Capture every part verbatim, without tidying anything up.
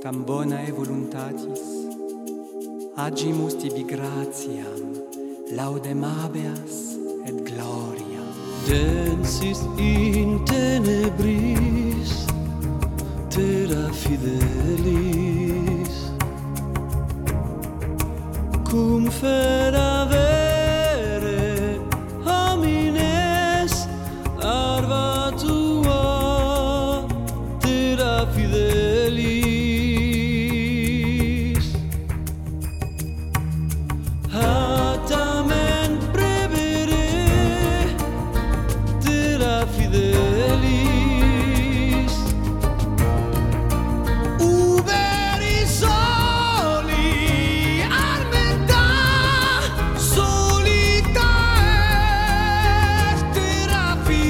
tam bonae voluntatis, agimus tibi gratiam, laudem habeas et gloriam. Densis in tenebris, terra fidelis, cum fera vere homines arva tua, terra fidelis. Hatamen prevere, terra fidelis. Uberi soli armenta, solita est terra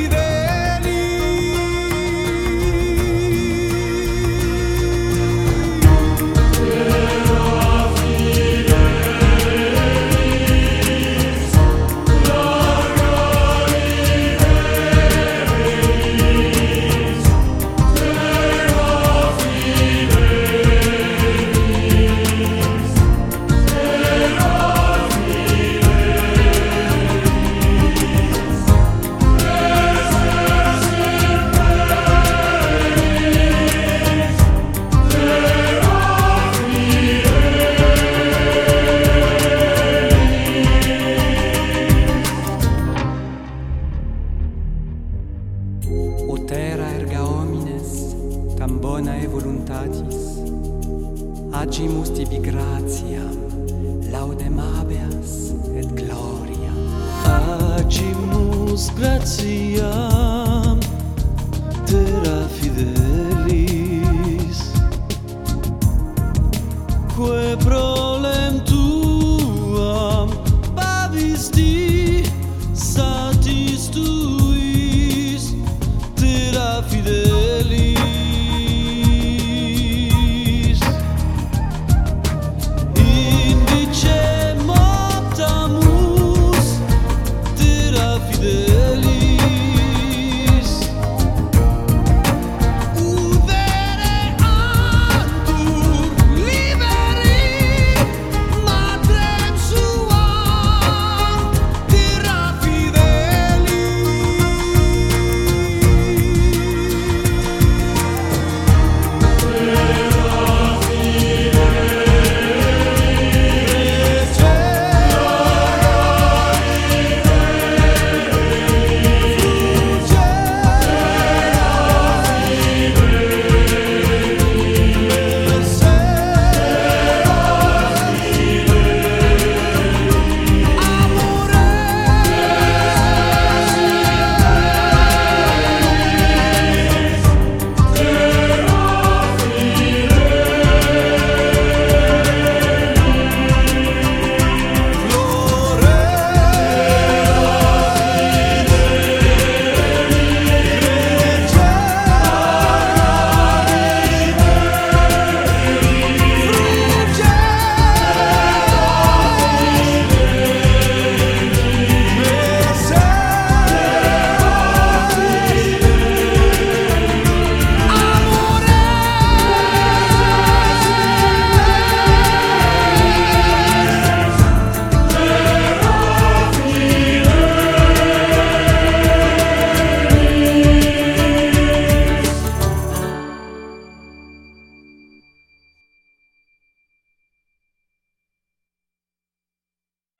O terra erga homines, tam bonae voluntatis, agimus tibi gratiam, laudem habeas et gloriam. Agimus gratiam, terra fidelis, quae pro